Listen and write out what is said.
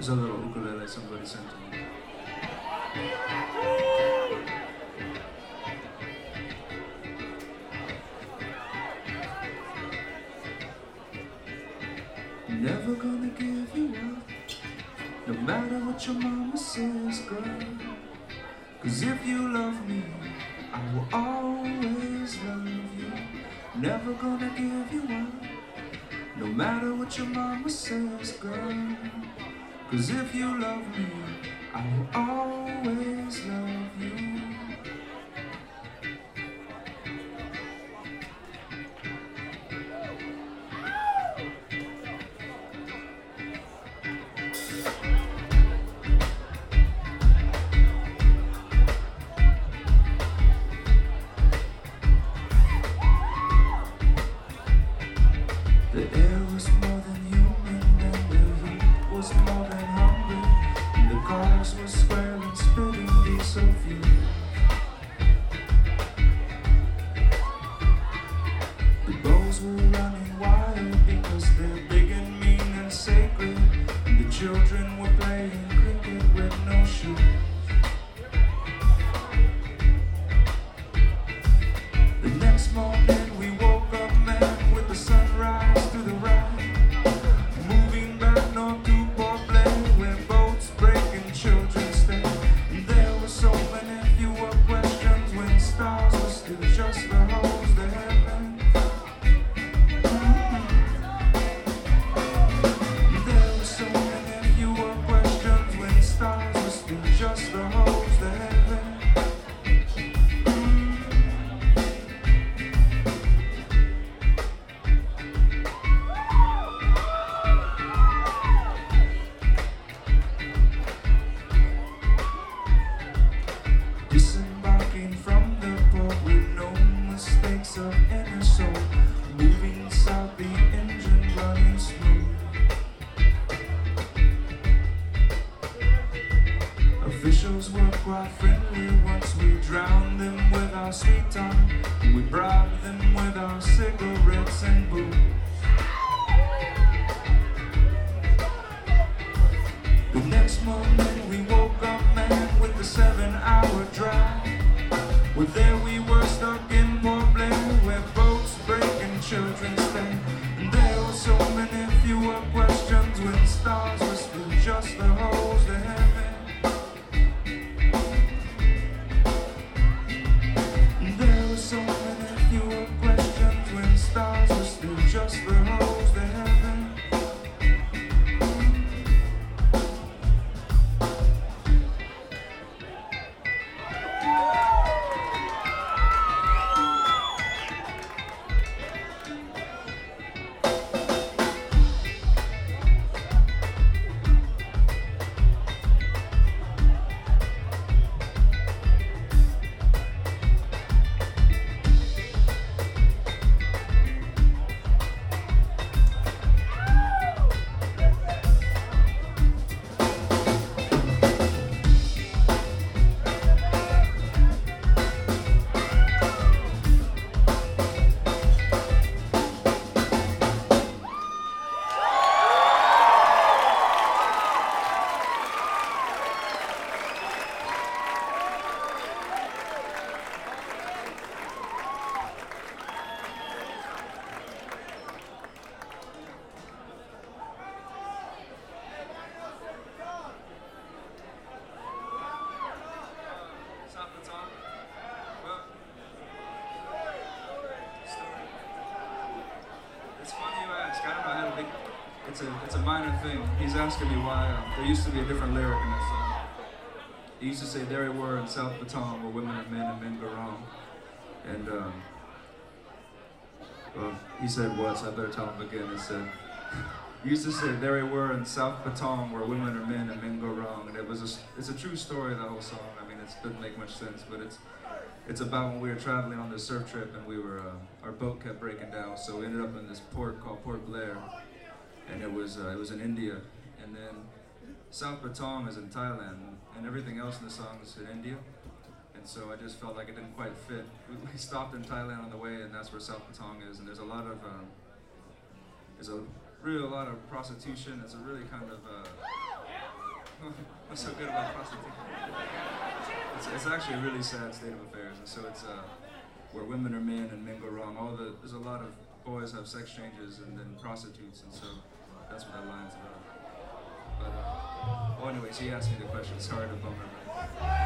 a little ukulele somebody sent to me. Never gonna give you up, no matter what your mama says, girl. 'Cause if you love me, I will always love you. Never gonna give you up, no matter what your mama says, girl. 'Cause if you love me, I will always love you. The air was more than human, and the heat was more than hungry, and the cars were squaring, spitting diesel fuel. The bows were running wild because they're big and mean and sacred, and the children were playing cricket with no shoes. The next morning we woke up, man, with the sunrise to the right, moving back north to Port Blair, where boats break and children stay. And there were so many fewer questions when stars were still just the holes to heaven. There were so many fewer questions when stars were still just the holes to heaven. Disembarking from the port with no mistakes of any sort, moving south, the engine running smooth. Officials were quite friendly once we drowned them with our sweet time. We bribed them with our cigarettes and booze. The next morning we woke up, man, with the 7-hour drive. Well, there we were stuck in Port Blair, where boats break and children stay. And there were so many fewer questions when stars were still just the holes to heaven. And there were so many fewer questions when stars were still just the holes to heaven. It's funny you ask. I don't know how to think. It's a minor thing. He's asking me why there used to be a different lyric in that song. He used to say, "There we were in South Baton, where women are men and men go wrong." And well, he said what, so I better tell him again. It said, he used to say, "There we were in South Baton, where women are men and men go wrong." And it's a true story, the whole song. I mean, it doesn't make much sense, but it's about when we were traveling on this surf trip and we were our boat kept breaking down, so we ended up in this port called Port Blair, and it was in India, and then South Baton is in Thailand, and everything else in the song is in India, and so I just felt like it didn't quite fit. We stopped in Thailand on the way, and that's where South Baton is, and there's a lot of prostitution. It's a really kind of What's so good about prostitution? It's actually a really sad state of affairs, and so it's where women are men and men go wrong. There's a lot of boys have sex changes and then prostitutes, and so that's what that line's about. But well, anyways, he asked me the question. Sorry to bummer.